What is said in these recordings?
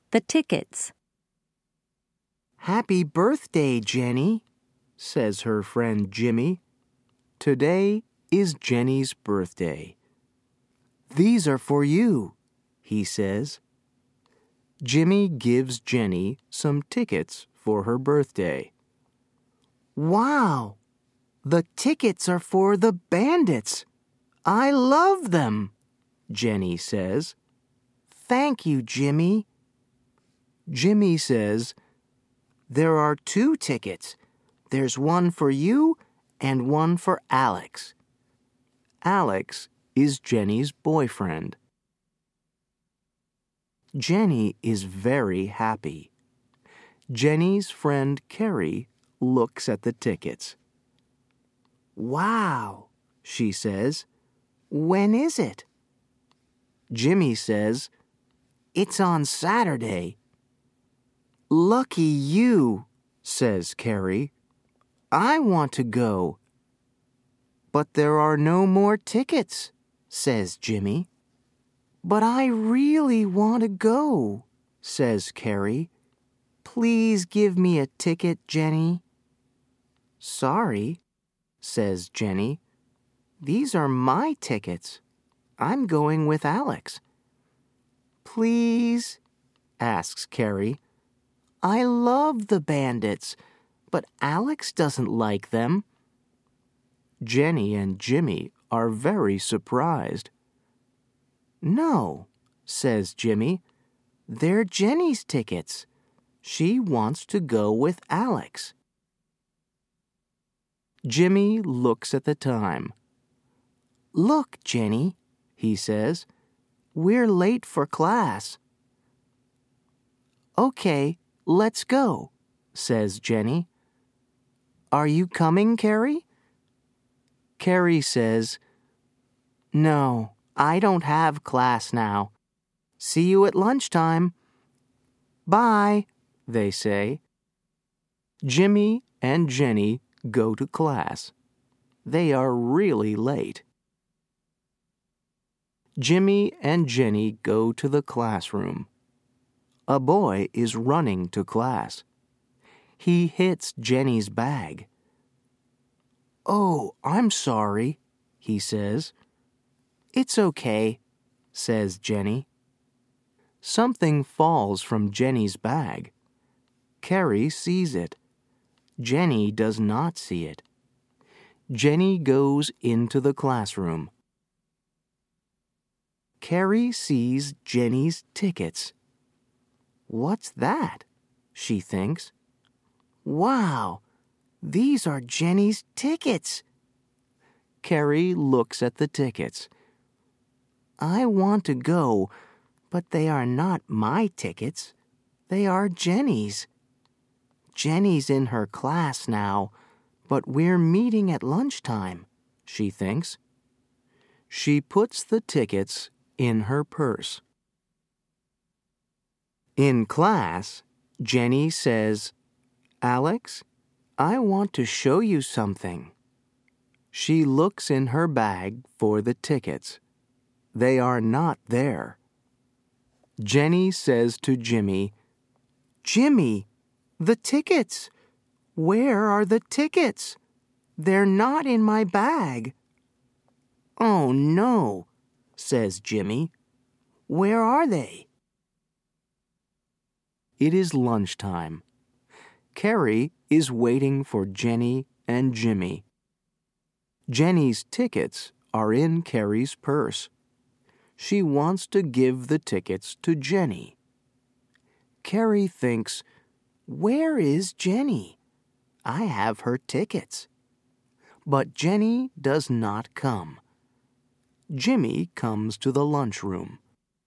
the tickets. "Happy birthday, Jenny," says her friend Jimmy. Today is Jenny's birthday. "These are for you," he says. Jimmy gives Jenny some tickets for her birthday. "Wow! The tickets are for the Bandits. I love them," Jenny says. "Thank you, Jimmy." Jimmy says, "There are 2 tickets. There's one for you and one for Alex." Alex is Jenny's boyfriend. Jenny is very happy. Jenny's friend Carrie looks at the tickets. "Wow," she says. "When is it?" Jimmy says, "It's on Saturday." "Lucky you," says Carrie. "I want to go." "But there are no more tickets," says Jimmy. "But I really want to go," says Carrie. "Please give me a ticket, Jenny." "Sorry," says Jenny. "These are my tickets. I'm going with Alex." "Please?" asks Carrie. "I love the Bandits, but Alex doesn't like them." Jenny and Jimmy are very surprised. "No," says Jimmy. "They're Jenny's tickets. She wants to go with Alex." Jimmy looks at the time. "Look, Jenny," he says. "We're late for class." "Okay, let's go," says Jenny. "Are you coming, Carrie?" Carrie says, "No, I don't have class now. See you at lunchtime." "Bye," they say. Jimmy and Jenny go to class. They are really late. Jimmy and Jenny go to the classroom. A boy is running to class. He hits Jenny's bag. "Oh, I'm sorry," he says. "It's okay," says Jenny. Something falls from Jenny's bag. Carrie sees it. Jenny does not see it. Jenny goes into the classroom. Carrie sees Jenny's tickets. "What's that?" she thinks. "Wow, these are Jenny's tickets." Carrie looks at the tickets. "I want to go, but they are not my tickets. They are Jenny's. Jenny's in her class now, but we're meeting at lunchtime," she thinks. She puts the tickets in her purse. In class, Jenny says, "Alex, I want to show you something." She looks in her bag for the tickets. They are not there. Jenny says to Jimmy, "Jimmy, the tickets! Where are the tickets? They're not in my bag." "Oh no," says Jimmy. "Where are they?" It is lunchtime. Carrie is waiting for Jenny and Jimmy. Jenny's tickets are in Carrie's purse. She wants to give the tickets to Jenny. Carrie thinks, "Where is Jenny? I have her tickets." But Jenny does not come. Jimmy comes to the lunchroom.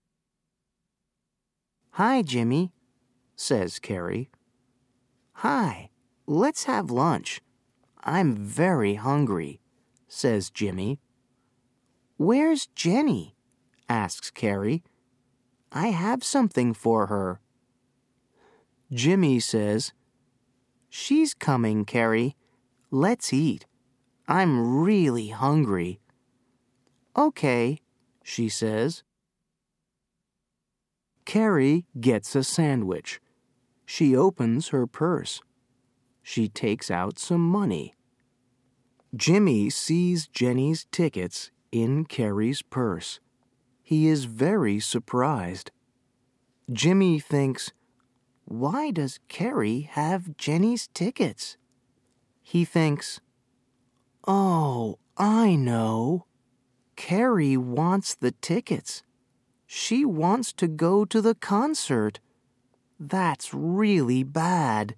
"Hi, Jimmy," says Carrie. "Hi, let's have lunch. I'm very hungry," says Jimmy. "Where's Jenny?" asks Carrie. "I have something for her." Jimmy says, "She's coming, Carrie. Let's eat. I'm really hungry." "Okay," she says. Carrie gets a sandwich. She opens her purse. She takes out some money. Jimmy sees Jenny's tickets in Carrie's purse. He is very surprised. Jimmy thinks, why does Carrie have Jenny's tickets? He thinks, oh, I know. Carrie wants the tickets. She wants to go to the concert. That's really bad.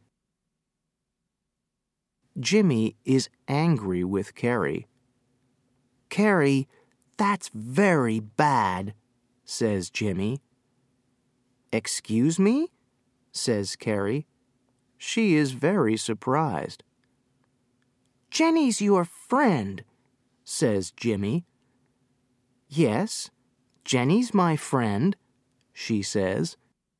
Jimmy is angry with Carrie. Carrie, that's very bad, says Jimmy. Excuse me? Says Carrie. She is very surprised. Jenny's your friend, says Jimmy. Yes, Jenny's my friend, she says.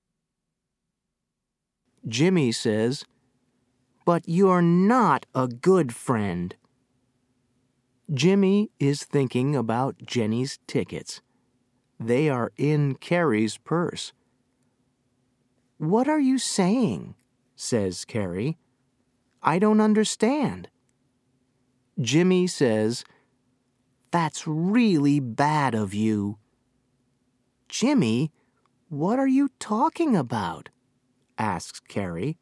Jimmy says, but you're not a good friend. Jimmy is thinking about Jenny's tickets. They are in Carrie's purse. What are you saying? Says Carrie. I don't understand. Jimmy says, that's really bad of you. Jimmy, what are you talking about? Asks Carrie.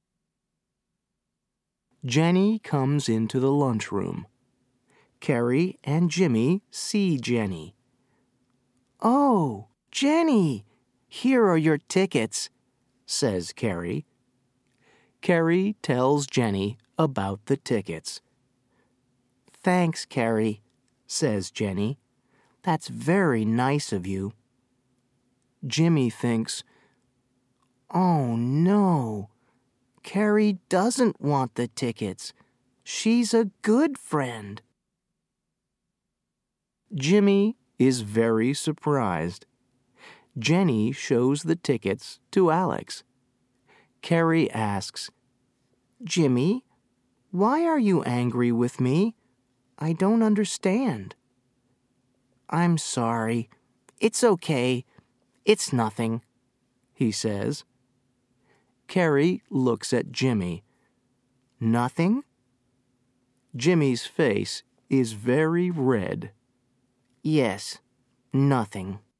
Jenny comes into the lunchroom. Carrie and Jimmy see Jenny. Oh, Jenny, here are your tickets, says Carrie. Carrie tells Jenny about the tickets. Thanks, Carrie, says Jenny. That's very nice of you. Jimmy thinks, oh no, Carrie doesn't want the tickets. She's a good friend. Jimmy is very surprised. Jenny shows the tickets to Alex. Carrie asks, Jimmy, why are you angry with me? I don't understand. I'm sorry. It's okay. It's nothing, he says. Carrie looks at Jimmy. Nothing? Jimmy's face is very red. Yes, nothing.